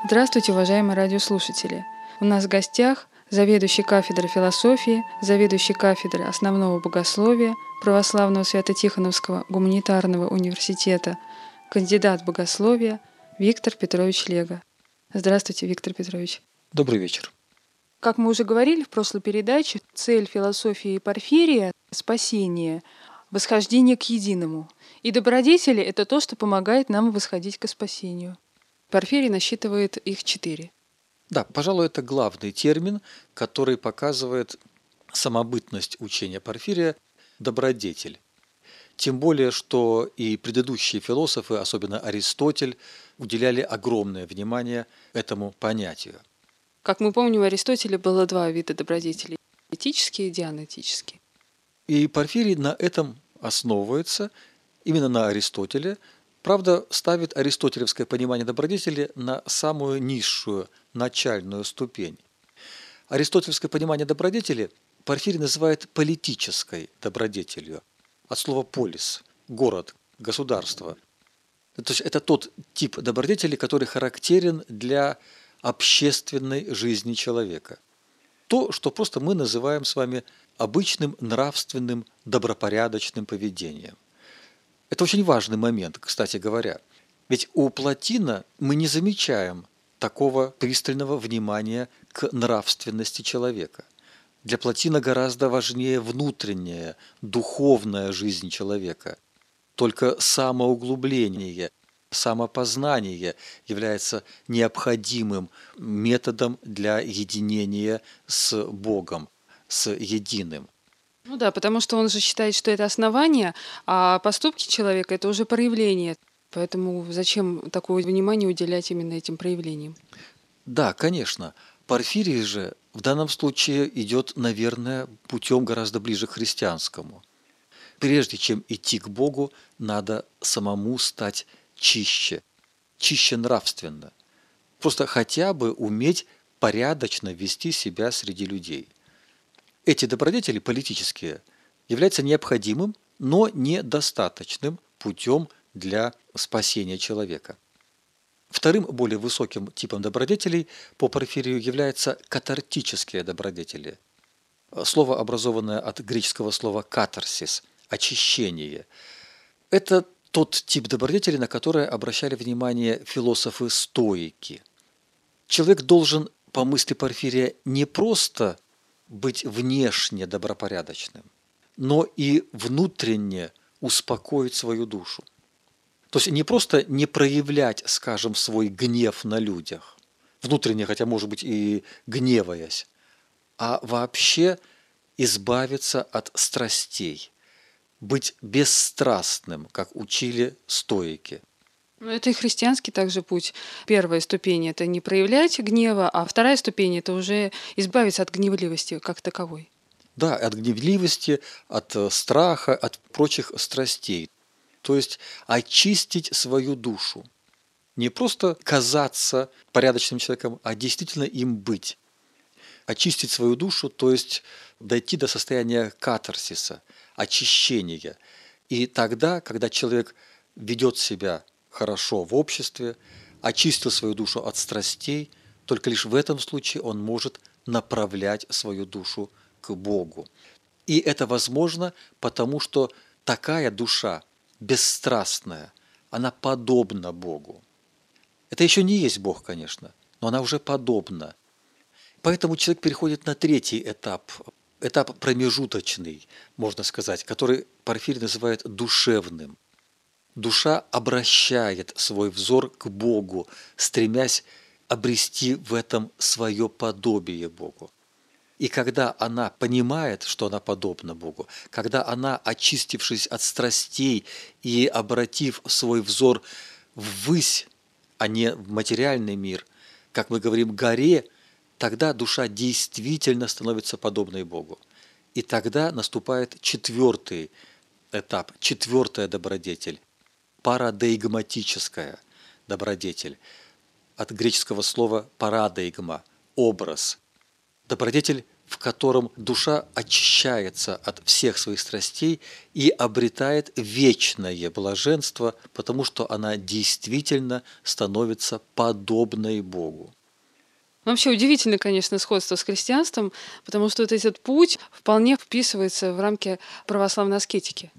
Здравствуйте, уважаемые радиослушатели! У нас в гостях заведующий кафедрой философии, заведующий кафедрой основного богословия Православного Свято-Тихоновского гуманитарного университета, кандидат богословия Виктор Петрович Лего. Здравствуйте, Виктор Петрович. Добрый вечер. Как мы уже говорили в прошлой передаче, цель философии Порфирия — спасение, восхождение к единому. И добродетели — это то, что помогает нам восходить к спасению. Порфирий насчитывает их 4. Да, пожалуй, это главный термин, который показывает самобытность учения Порфирия – добродетель. Тем более, что и предыдущие философы, особенно Аристотель, уделяли огромное внимание этому понятию. Как мы помним, у Аристотеля было 2 вида добродетелей – этические и дианетические. И Порфирий на этом основывается, именно на Аристотеле. Правда, ставит аристотелевское понимание добродетели на самую низшую, начальную ступень. Аристотелевское понимание добродетели Порфирий называет политической добродетелью. От слова «полис» – город, государство. То есть это тот тип добродетели, который характерен для общественной жизни человека. То, что просто мы называем с вами обычным нравственным добропорядочным поведением. Это очень важный момент, кстати говоря. Ведь у Платина мы не замечаем такого пристального внимания к нравственности человека. Для Платина гораздо важнее внутренняя, духовная жизнь человека. Только самоуглубление, самопознание является необходимым методом для единения с Богом, с единым. Ну да, потому что он же считает, что это основание, а поступки человека – это уже проявление. Поэтому зачем такое внимание уделять именно этим проявлениям? Да, конечно. Порфирий же в данном случае идет, наверное, путем гораздо ближе к христианскому. Прежде чем идти к Богу, надо самому стать чище нравственно. Просто хотя бы уметь порядочно вести себя среди людей. Эти добродетели политические являются необходимым, но недостаточным путем для спасения человека. Вторым более высоким типом добродетелей по Порфирию являются катартические добродетели. Слово, образованное от греческого слова «катарсис» – очищение. Это тот тип добродетели, на который обращали внимание философы-стоики. Человек должен, по мысли Порфирия, не просто быть внешне добропорядочным, но и внутренне успокоить свою душу. То есть не просто не проявлять, скажем, свой гнев на людях, внутренне, хотя, может быть, и гневаясь, а вообще избавиться от страстей, быть бесстрастным, как учили стоики. Ну, это и христианский также путь. Первая ступень – это не проявлять гнева, а вторая ступень – это уже избавиться от гневливости как таковой. Да, от гневливости, от страха, от прочих страстей. То есть очистить свою душу. Не просто казаться порядочным человеком, а действительно им быть. Очистить свою душу, то есть дойти до состояния катарсиса, очищения. И тогда, когда человек ведет себя хорошо в обществе, очистил свою душу от страстей, только лишь в этом случае он может направлять свою душу к Богу. И это возможно, потому что такая душа, бесстрастная, она подобна Богу. Это еще не есть Бог, конечно, но она уже подобна. Поэтому человек переходит на третий этап промежуточный, можно сказать, который Порфирий называет душевным. Душа обращает свой взор к Богу, стремясь обрести в этом свое подобие Богу. И когда она понимает, что она подобна Богу, когда она, очистившись от страстей и обратив свой взор ввысь, а не в материальный мир, как мы говорим, горе, тогда душа действительно становится подобной Богу. И тогда наступает 4-й этап, 4-я добродетель, парадейгматическая добродетель, от греческого слова парадейгма – образ. Добродетель в котором душа очищается от всех своих страстей и обретает вечное блаженство, потому что она действительно становится подобной Богу. Вообще удивительно, конечно, сходство с христианством, потому что вот этот путь вполне вписывается в рамки православной аскетики.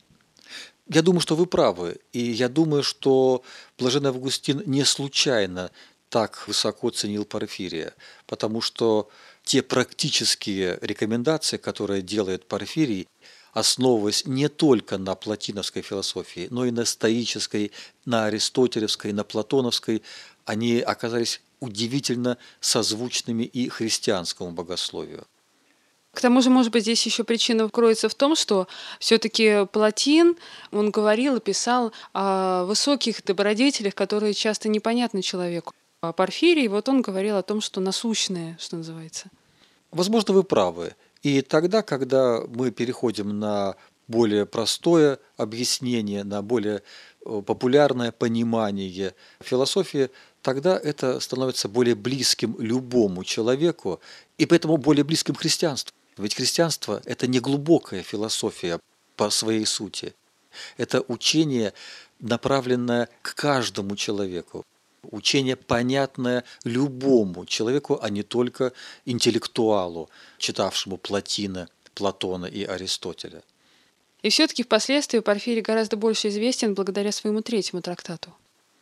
Я думаю, что вы правы, и я думаю, что блаженный Августин не случайно так высоко ценил Порфирия, потому что те практические рекомендации, которые делает Порфирий, основываясь не только на платиновской философии, но и на стоической, на аристотелевской, на платоновской, они оказались удивительно созвучными и христианскому богословию. К тому же, может быть, здесь еще причина кроется в том, что все-таки Платин, он говорил и писал о высоких добродетелях, которые часто непонятны человеку. А Порфирий, вот он говорил о том, что насущное, что называется. Возможно, вы правы. И тогда, когда мы переходим на более простое объяснение, на более популярное понимание философии, тогда это становится более близким любому человеку и поэтому более близким христианству. Ведь христианство – это не глубокая философия по своей сути. Это учение, направленное к каждому человеку. Учение, понятное любому человеку, а не только интеллектуалу, читавшему Платона и Аристотеля. И все-таки впоследствии Порфирий гораздо больше известен благодаря своему третьему трактату.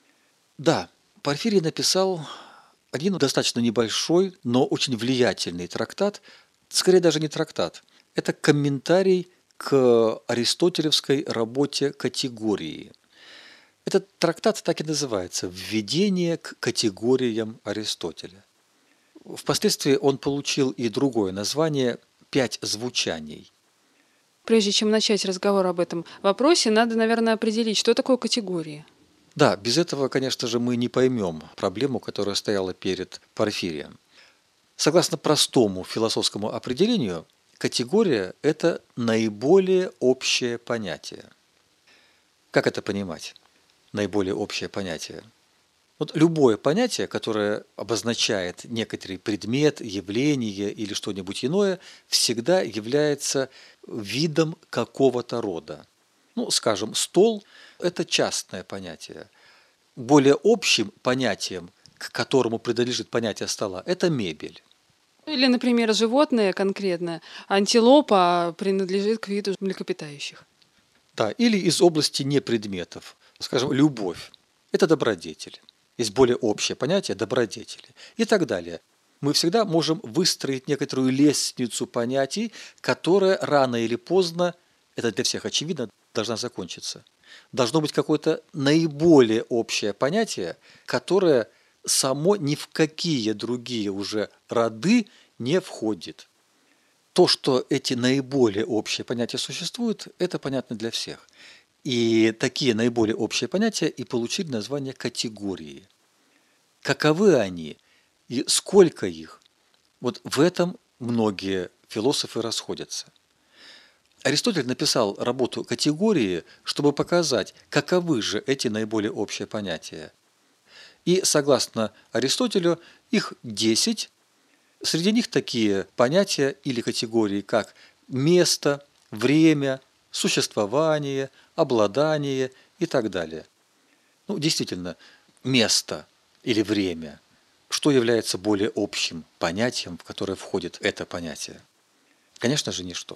Да, Порфирий написал один достаточно небольшой, но очень влиятельный трактат, скорее даже не трактат, это комментарий к аристотелевской работе «Категории». Этот трактат так и называется «Введение к категориям Аристотеля». Впоследствии он получил и другое название «Пять звучаний». Прежде чем начать разговор об этом вопросе, надо, наверное, определить, что такое категория. Да, без этого, конечно же, мы не поймем проблему, которая стояла перед Порфирием. Согласно простому философскому определению, категория – это наиболее общее понятие. Как это понимать? Наиболее общее понятие. Вот любое понятие, которое обозначает некоторый предмет, явление или что-нибудь иное, всегда является видом какого-то рода. Ну, скажем, стол – это частное понятие. Более общим понятием, к которому принадлежит понятие стола, это мебель. Или, например, животное конкретно, антилопа принадлежит к виду млекопитающих. Да, или из области непредметов. Скажем, любовь – это добродетель. Есть более общее понятие добродетели и так далее. Мы всегда можем выстроить некоторую лестницу понятий, которая рано или поздно, это для всех очевидно, должна закончиться. Должно быть какое-то наиболее общее понятие, которое само ни в какие другие уже роды не входит. То, что эти наиболее общие понятия существуют, это понятно для всех. И такие наиболее общие понятия и получили название категории. Каковы они и сколько их? Вот в этом многие философы расходятся. Аристотель написал работу «Категории», чтобы показать, каковы же эти наиболее общие понятия. И, согласно Аристотелю, их 10. Среди них такие понятия или категории, как место, время, существование, обладание и так далее. Ну, действительно, место или время, что является более общим понятием, в которое входит это понятие? Конечно же, ничто.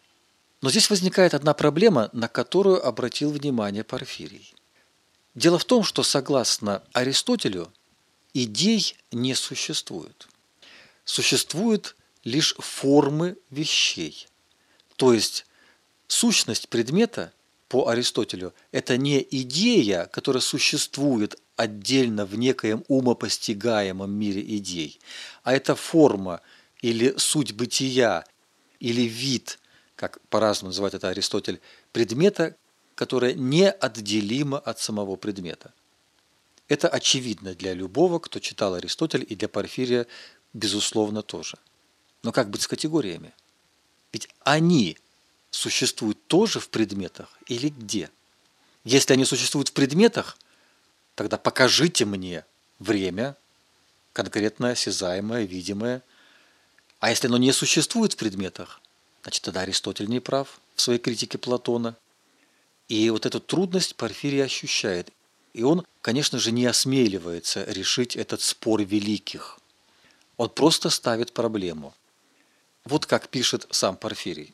Но здесь возникает одна проблема, на которую обратил внимание Порфирий. Дело в том, что согласно Аристотелю идей не существует. Существуют лишь формы вещей. То есть сущность предмета по Аристотелю – это не идея, которая существует отдельно в некоем умопостигаемом мире идей, а это форма или суть бытия, или вид, как по-разному называет это Аристотель, предмета, которое неотделимо от самого предмета. Это очевидно для любого, кто читал Аристотеля, и для Порфирия, безусловно, тоже. Но как быть с категориями? Ведь они существуют тоже в предметах или где? Если они существуют в предметах, тогда покажите мне время, конкретное, осязаемое, видимое. А если оно не существует в предметах, значит, тогда Аристотель не прав в своей критике Платона. И вот эту трудность Порфирий ощущает. И он, конечно же, не осмеливается решить этот спор великих. Он просто ставит проблему. Вот как пишет сам Порфирий.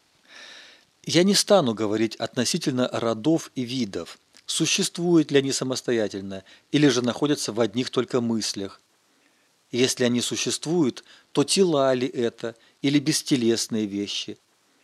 «Я не стану говорить относительно родов и видов, существуют ли они самостоятельно или же находятся в одних только мыслях. Если они существуют, то тела ли это или бестелесные вещи?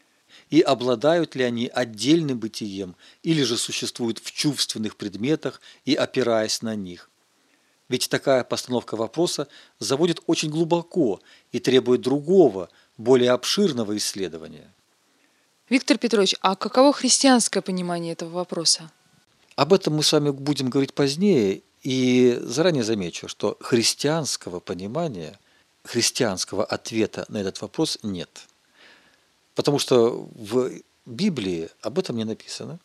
И обладают ли они отдельным бытием или же существуют в чувственных предметах и опираясь на них? Ведь такая постановка вопроса заводит очень глубоко и требует другого, более обширного исследования». Виктор Петрович, а каково христианское понимание этого вопроса? Об этом мы с вами будем говорить позднее, и заранее замечу, что христианского понимания, христианского ответа на этот вопрос нет. Потому что в Библии об этом не написано.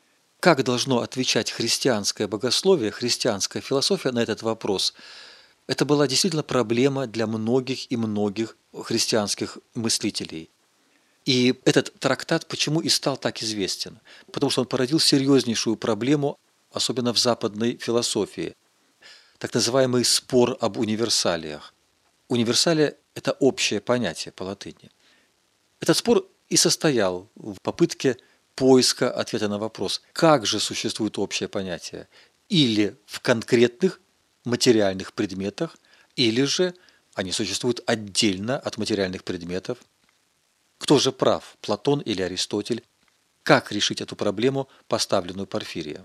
Как должно отвечать христианское богословие, христианская философия на этот вопрос? Это была действительно проблема для многих и многих христианских мыслителей. И этот трактат почему и стал так известен? Потому что он породил серьезнейшую проблему, особенно в западной философии. Так называемый спор об универсалиях. Универсалия – это общее понятие по латыни. Этот спор и состоял в попытке поиска ответа на вопрос, как же существует общее понятие, или в конкретных материальных предметах, или же они существуют отдельно от материальных предметов. Кто же прав, Платон или Аристотель? Как решить эту проблему, поставленную Порфирием?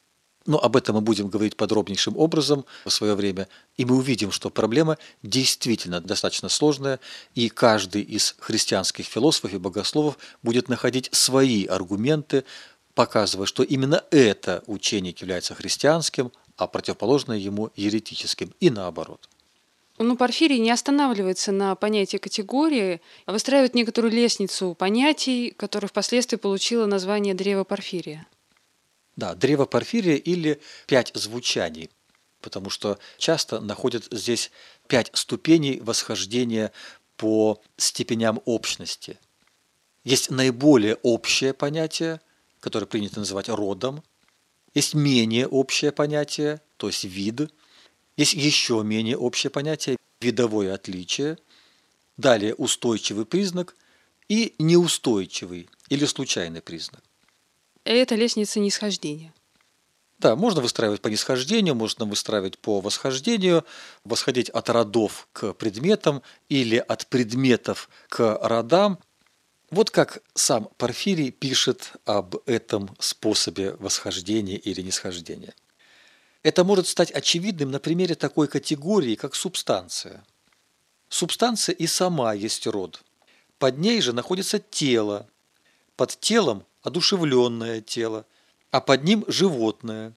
Но об этом мы будем говорить подробнейшим образом в свое время, и мы увидим, что проблема действительно достаточно сложная, и каждый из христианских философов и богословов будет находить свои аргументы, показывая, что именно это учение является христианским, а противоположное ему еретическим, и наоборот. Ну, Порфирий не останавливается на понятии категории, а выстраивает некоторую лестницу понятий, которая впоследствии получила название древа Порфирия. Да, древо Порфирия или 5 звучаний, потому что часто находят здесь 5 ступеней восхождения по степеням общности. Есть наиболее общее понятие, которое принято называть родом, есть менее общее понятие, то есть вид, есть еще менее общее понятие, видовое отличие, далее устойчивый признак и неустойчивый или случайный признак. Это лестница нисхождения. Да, можно выстраивать по нисхождению, можно выстраивать по восхождению, восходить от родов к предметам или от предметов к родам. Вот как сам Порфирий пишет об этом способе восхождения или нисхождения. Это может стать очевидным на примере такой категории, как субстанция. Субстанция и сама есть род. Под ней же находится тело. Под телом – одушевленное тело, а под ним – животное.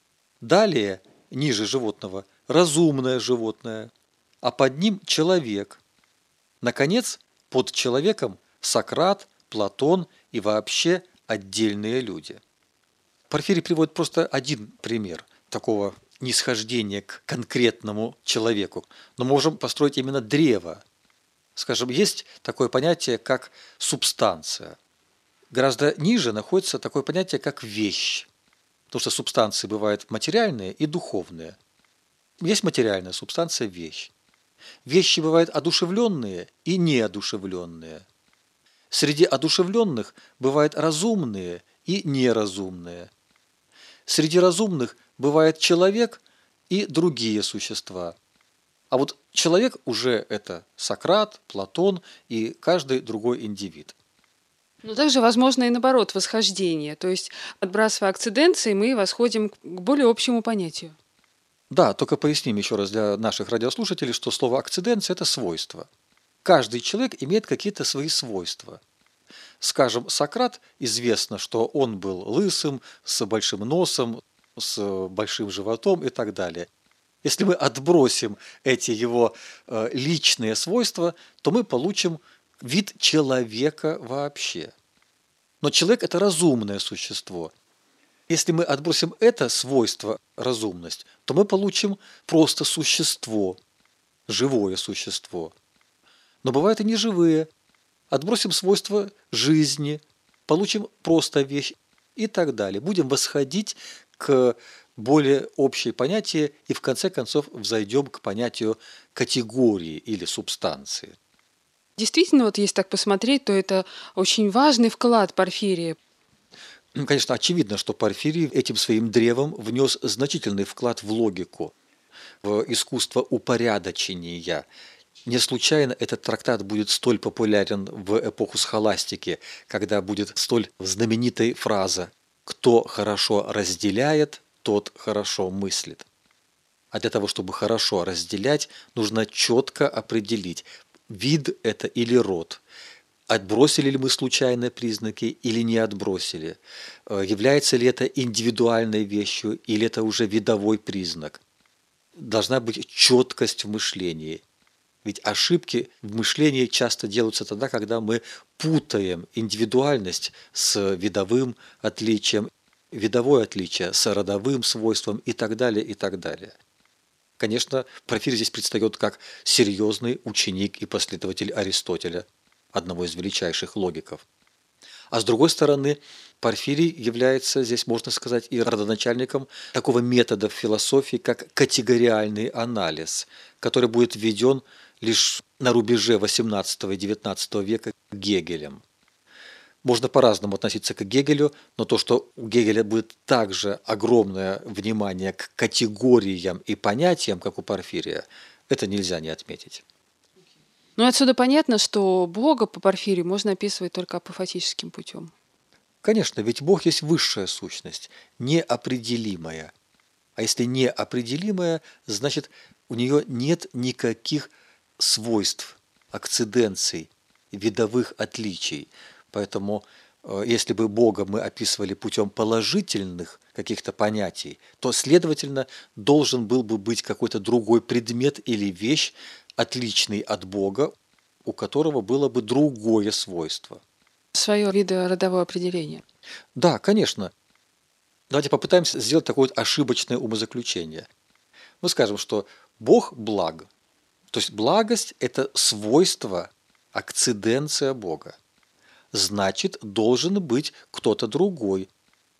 Далее, ниже животного – разумное животное, а под ним – человек. Наконец, под человеком – Сократ, Платон и вообще отдельные люди. Порфирий приводит просто один пример такого нисхождения к конкретному человеку. Но можем построить именно древо. Скажем, есть такое понятие, как субстанция. Гораздо ниже находится такое понятие, как вещь. Потому что субстанции бывают материальные и духовные. Есть материальная субстанция – вещь. Вещи бывают одушевленные и неодушевленные. Среди одушевленных бывают разумные и неразумные. Среди разумных бывает человек и другие существа. А вот человек уже это Сократ, Платон и каждый другой индивид. Но также возможно и наоборот восхождение, то есть отбрасывая акциденции, мы восходим к более общему понятию. Да, только поясним еще раз для наших радиослушателей, что слово акциденция – это свойство. Каждый человек имеет какие-то свои свойства. Скажем, Сократ, известно, что он был лысым, с большим носом, с большим животом и так далее. Если мы отбросим эти его личные свойства, то мы получим вид человека вообще. Но человек – это разумное существо. Если мы отбросим это свойство, разумность, то мы получим просто существо, живое существо. но бывают и неживые. Отбросим свойства жизни, получим просто вещь и так далее. Будем восходить к более общее понятие и в конце концов взойдем к понятию категории или субстанции. Действительно, вот если так посмотреть, то это очень важный вклад Порфирия. Конечно, очевидно, что Порфирий этим своим древом внес значительный вклад в логику, в искусство упорядочения. Не случайно этот трактат будет столь популярен в эпоху схоластики, когда будет столь знаменитой фраза «Кто хорошо разделяет, тот хорошо мыслит». А для того, чтобы хорошо разделять, нужно четко определить, вид это или род. Отбросили ли мы случайные признаки или не отбросили? Является ли это индивидуальной вещью или это уже видовой признак? Должна быть четкость в мышлении. Ведь ошибки в мышлении часто делаются тогда, когда мы путаем индивидуальность с видовым отличием, видовое отличие с родовым свойством и так далее, и так далее. Конечно, Порфирий здесь предстает как серьезный ученик и последователь Аристотеля, одного из величайших логиков. А с другой стороны, Порфирий является здесь, можно сказать, и родоначальником такого метода в философии, как категориальный анализ, который будет введен лишь на рубеже XVIII и XIX века Гегелем. Можно по-разному относиться к Гегелю, но то, что у Гегеля будет также огромное внимание к категориям и понятиям, как у Порфирия, это нельзя не отметить. Ну, отсюда понятно, что Бога по Порфирию можно описывать только апофатическим путем. Конечно, ведь Бог есть высшая сущность, неопределимая. А если неопределимая, значит, у нее нет никаких свойств, акциденций, видовых отличий. Поэтому, если бы Бога мы описывали путем положительных каких-то понятий, то, следовательно, должен был бы быть какой-то другой предмет или вещь, отличный от Бога, у которого было бы другое свойство. Свое видородовое определение. Да, конечно. Давайте попытаемся сделать такое вот ошибочное умозаключение. Мы скажем, что Бог благ. То есть благость – это свойство, акциденция Бога. Значит, должен быть кто-то другой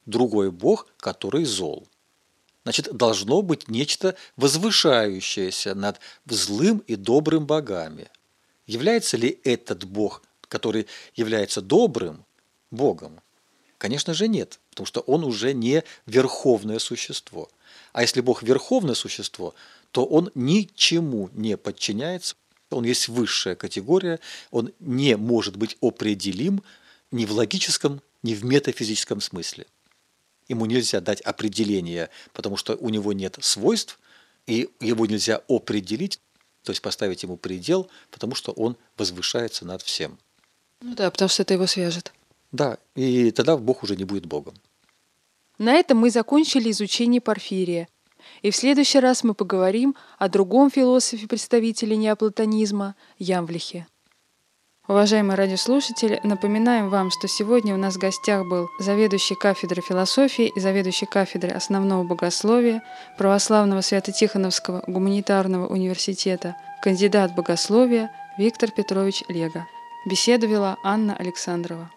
Бог, который зол. Значит, должно быть нечто возвышающееся над злым и добрым богами. Является ли этот Бог, который является добрым, Богом? Конечно же нет, потому что он уже не верховное существо. А если Бог верховное существо, то он ничему не подчиняется, он есть высшая категория, он не может быть определим ни в логическом, ни в метафизическом смысле. Ему нельзя дать определение, потому что у него нет свойств, и его нельзя определить, то есть поставить ему предел, потому что он возвышается над всем. Ну да, потому что это его свяжет. Да, и тогда Бог уже не будет Богом. На этом мы закончили изучение Порфирия. И в следующий раз мы поговорим о другом философе-представителе неоплатонизма – Ямвлихе. Уважаемые радиослушатели, напоминаем вам, что сегодня у нас в гостях был заведующий кафедрой философии и заведующий кафедрой основного богословия Православного Свято-Тихоновского гуманитарного университета, кандидат богословия Виктор Петрович Лего. Беседу вела Анна Александрова.